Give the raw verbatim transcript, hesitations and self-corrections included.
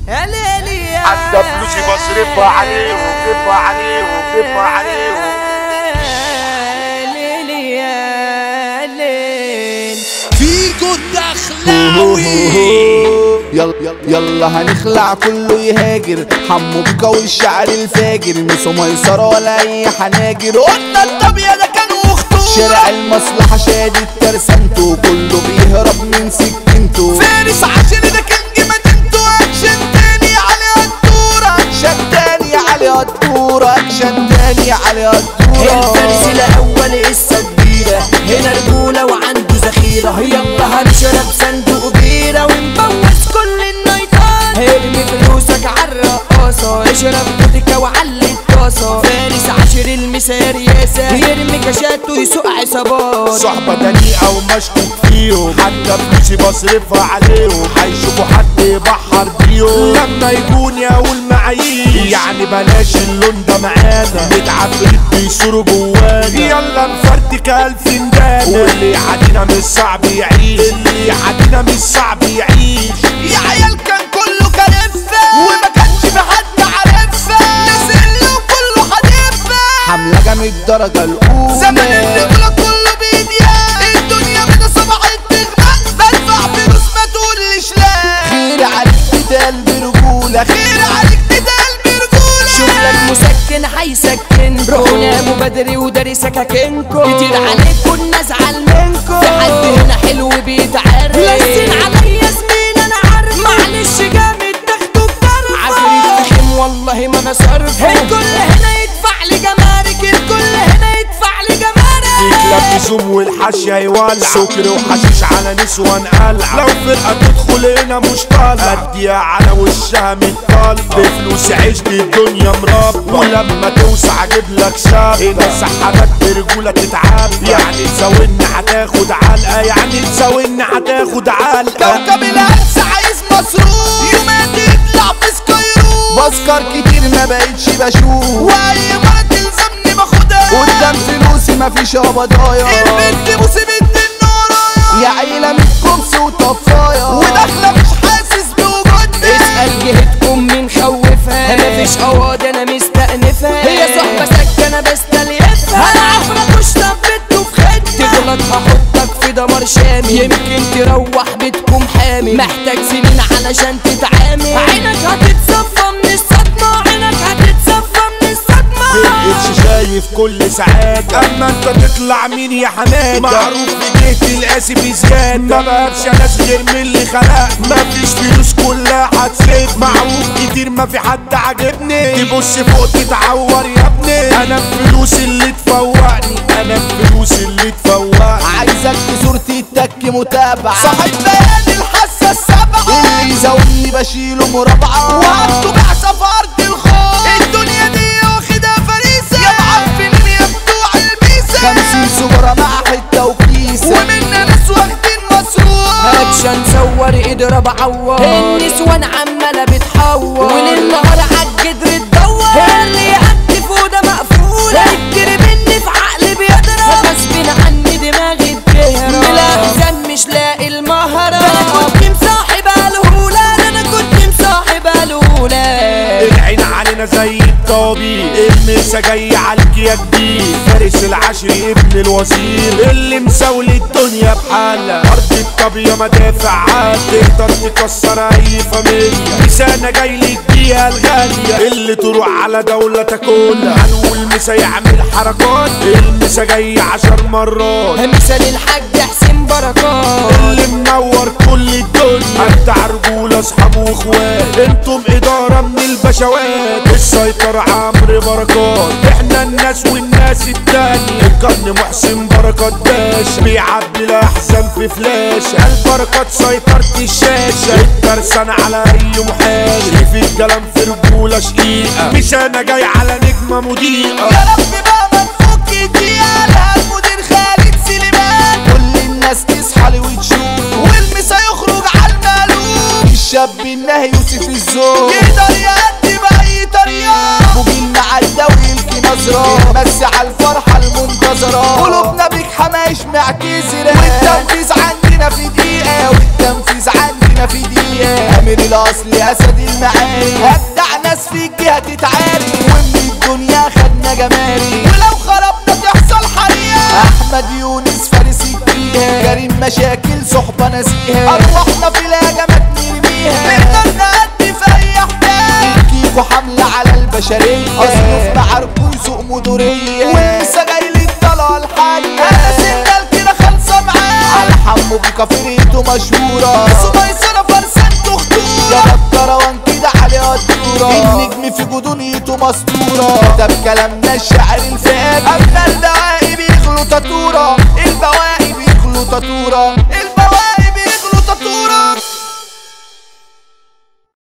يا ليلي يا حتى فلوسي بصرفها عليه وبجيبها عليه وبجيبها عليه. ليلي يا ليل فيكو الدخلاوي. يلا يلا هنخلع كله يهاجر، حمو بيكا والشعر الفاجر، ميسو ميسرة ولا اي حناجر. قلنا الطبيعة ده كان وخطوط، شارع المصلحة شادد ترسانته، كله بيهرب من سكنته. فارس عشان ده كان جمدنته، اكشن تاني على الدورة، اكشن تاني على الدورة، اكشن تاني على الدورة. الفارس الاول السديرة، هنا رجولة وعنده ذخيرة. يلا هنشرب صندوق بيرة ونبوس كل النايتات. ارمي فلوسك عالرقاصة، اشرب فودكا وعلي الطاسة. فارس عشر المسار ياسا، يرمي كاشات ويسوق عصابات. صحبة دنيئة ومشكوك فيهم، حتى فلوسي بصرفها عليهم. هيشوفوا حد يبحر بيهم لما يكون يقول معاييش، يعني بلاش اللون ده معانا، متعفرت بيصوروا جوانا. يلا نفرتك الف ندانة، واللي يعدينا مش صعب يعيش، اللي يعدينا مش صعب يعيش. يا عيال كان كله كلفة وما كانش في حد عارفها، نزل له كله حدفة، حملة جامد الدرجة الأولى. زمن الرجولة كله بإيديها، الدنيا بدا صبعت تغمق، بدفع فلوس ما تقولش لا. خير عليك تتقال برجولة، خير عليك تتقال برجولة. شغلك مسكن هيسكنكم، روحوا ناموا بدري وداري سكاكينكم. كتير عليكم الناس علمنكم، في حد هنا حلو بيتعرف. لسين عليا زميل انا عارف، معلش جامد تاخدوا بطرف. عفريت فخم والله ما بصرف، الكل هنا يدفع لي جمارك، الكل هنا يدفع لي جمارك. يكلب يسوم والحش هيولع، سكر وحشيش على نسوان قلع. لو فرقة تدخل هنا مش طالع، اديها على وشها متطالب. بفلوس عشت الدنيا مربى، ولما توسع اجيب لك شاب. هنا سحبك برجولة تتعب، يعني تساويني هتاخد علقة، يعني تساويني هتاخد علقة. كوكب الهلس عايز مصروف، يومات يطلع في سكايرو. بسكر كتير ما بقتش بشوف، واي مرة تلزمني باخدها، قدام فلوسي مفيش قبضايا. البنت بوسي بنت النورايا، يا عيلة من كومس وطفايا، وداخلة مش حاسس بوجودنا. اسأل جهتكم من خوفها، مفيش قواضي انا مستأنفها. هي صحبة سكنة بستليفها، انا عفرة مش طبته في خدها. تغلط هحطك في دمار شامل، يمكن تروح بيتكم حامل. محتاج سنين علشان تتعامل، عينك هتتصفى من الصدمة، عينك هتتصفى من الصدمة. مبقتش شايف كل ساعات، اما انت تطلع مين يا حماد؟ معروف بديت القاسي بزيادة، ما بقابش ناس غير من اللي خلق. مفيش فلوس كلها هتسيب، معروف كتير ما في حد عاجبني. تبص فوق تتعور يا ابني، انا الفلوس اللي تفوقني، انا الفلوس اللي تفوقني. عايزك في صورتي التك متابعة، صاحب بيان الحاسة السبعة، اللي يزاولني بشيله مربعة، وعنده بعثة في أرض الخوف. الدنيا دي واخدها فريسة، يا معفنين يا بتوع الميسة. خمسين سجارة مع حتة وكيسة، ومنا ناس واخدين مصروف. اكشن صور اضرب عوار، النسوان عمالة بتحور، وللنهار عالجدر تدور. اللي يقدف وده مقفولة، يجري مني في عقلي بيضرب، غصب عني دماغي تهرب. ملاحظان مش لاقي المهرة، ده انا كنت مصاحبة الهولة، ده انا كنت مصاحبة الهولة. العين علينا زي الطبيب، المسا جاي عليك يا كبير. فارس العشري ابن الوزير، اللي مساولي الدنيا بحالة. ارض الطبيعة مدافع عاد، تقدر تكسر اي فاميليا. لسانة جاي لك بيها الغالية، اللي تروح على دولة تاكلها. هنقول مسا يعمل حركات، المسا جاي عشر مرات. مثال الحاج حسين بركات، اللي منور كل الدنيا. انت رجولة اصحاب واخوات، انتم ادارة من البشوات. السيطرة عمرو بركات، احنا الناس والناس التانية. القرن محسن بركات باشا، بيعبي الاحزان في فلاشة. البركات سيطرة الشاشة، الترسانة على اي محاشي. في الكلام في رجولة شقيقة، مش انا جاي على نجمة مضيئة. يا رب بقى ما تفك ديالها، المدير خالد سليمان. كل الناس تصحى لي وتشوف، والمسا يخرج على المالوف. الشاب النهي يوسف الزوج، يقدر يأدي بأي طريقة. بوجين معدى ويلقي نظرة، بس على الفرحة المنتظرة. قلوبنا بيك حمايش معتذرة، والتنفيذ عندنا في دقيقة، والتنفيذ عندنا علينا في دقيقة امير الاصل اسد المعاري ابدع ناس فيك هتتعاري ومن الدنيا خدنا جماري ولو خربنا تحصل حريقة احمد يونس فارس الجيهة جريم مشاكل صحبة نسيها ارواحنا في الهجمات نرميها نقدر نأدي في اي حكاية كيكو حملة على البشرية اصله في معاركو يسوق مدورية والمسا جاي للطلعة الحية انا سندال كده خالصة معاه على حمو بيكا فرقته مشهورة بس ميسرة فرسانته خطورة يا الكروان كده عليها الدورة النجم في جدونيته مسطورة ده بكلامنا الشاعر الفاجر اما البواقي بيخلوا تاتورة البواقي بيخلوا تاتورة